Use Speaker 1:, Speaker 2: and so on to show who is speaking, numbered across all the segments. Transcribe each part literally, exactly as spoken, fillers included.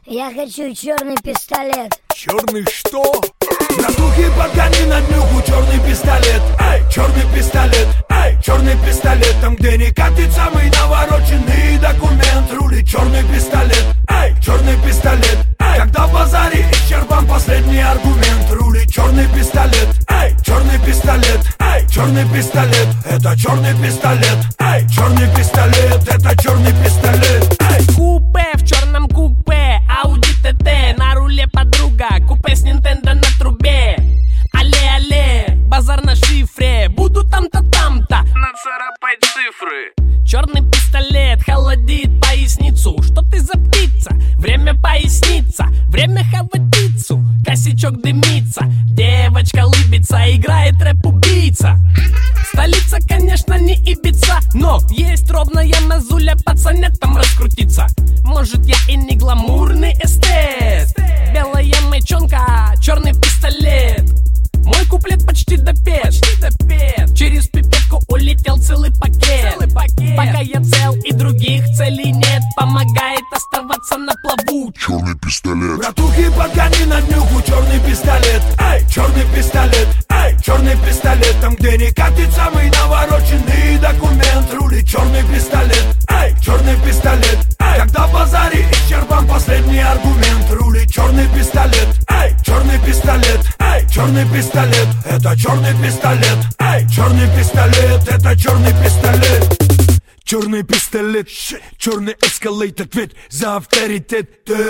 Speaker 1: Я хочу черный пистолет.
Speaker 2: Черный что? Братухи, подгони на днюху черный пистолет. Эй, черный пистолет, эй, черный пистолет. Там, где не катит самый навороченный документ, рулит черный пистолет. Эй, черный пистолет, эй, когда в базаре исчерпан последний аргумент, рулит черный пистолет. Эй, черный пистолет, эй, черный пистолет. Это черный пистолет. Эй, черный пистолет, это черный пистолет. Эй.
Speaker 3: Купе в черном купе, Audi ти ти, на руле подруга, купе с Nintendo на трубе. Але-але, базар на шифре, буду там-то, там-то нацарапать цифры. Черный пистолет холодит поясницу. Что ты за птица? Время поясниться, время хавать пиццу. Косячок дымится, девочка лыбится, играет рэп-убийца. Столица, конечно, не Ибица, но есть ровная мазуля пацанятам раскрутиться. Может, я и не гламурный эстет. Белая мечонка, черный пистолет. Мой куплет почти допет, почти допет. Через пипетку улетел целый пакет. целый пакет. Пока я цел и других целей нет, помогает оставаться на плаву
Speaker 4: черный пистолет.
Speaker 2: Братухи, подгони на днюху черный пистолет. Эй, черный пистолет, эй, черный пистолет. Там, где не катит самый навороченный документ, рулит черный пистолет. Эй, черный пистолет, эй, когда в базаре исчерпан последний аргумент, рулит черный пистолет. Эй, черный пистолет, эй, черный пистолет. Это черный пистолет. Эй, черный пистолет, это черный пистолет. Черный пистолет, черный эскалейт, ответ за авторитет.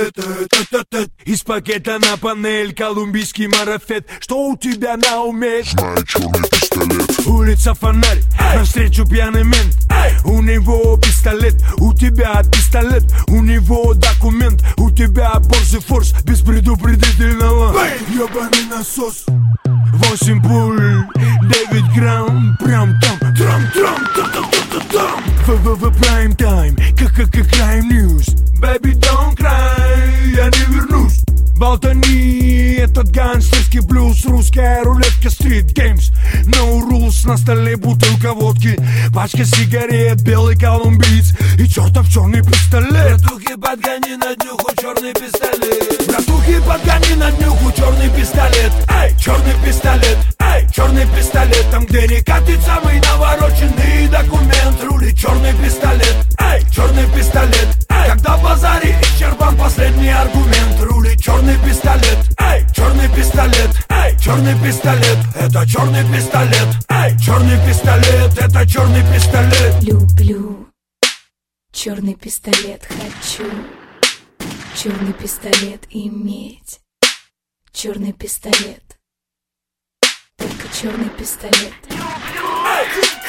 Speaker 2: Из пакета на панель колумбийский марафет. Что у тебя на уме?
Speaker 4: Знаю черный пистолет.
Speaker 2: Улица фонарь, навстречу пьяный мент. У него пистолет, у тебя пистолет. У него документ, у тебя Порше Форс без предупредительного. Ёбаный насос. Восемь пуль, девять грамм, прям там, трам, трам, там, там, там, там. В прайм тайм, как крайм ньюс. Baby, don't cry, я не вернусь. Болтани, этот гангстерский блюз. Русская рулетка, стрит геймс. No rules, на столе бутылка водки, пачка сигарет, белый колумбиец и чертов черный пистолет. Братухи, подгони на днюху черный пистолет. Братухи, подгони на днюху черный пистолет. Эй, черный пистолет, эй, черный пистолет. Там, где не катит самый навороченный документ, рулит черный пистолет. Эй, черный пистолет, эй, когда в базаре исчерпан последний аргумент, рулит черный пистолет. Эй, черный пистолет, эй, черный пистолет. Это черный пистолет. Эй, черный пистолет, это черный пистолет.
Speaker 5: Люблю черный пистолет, хочу черный пистолет иметь. Черный пистолет, только черный пистолет.
Speaker 2: Эй,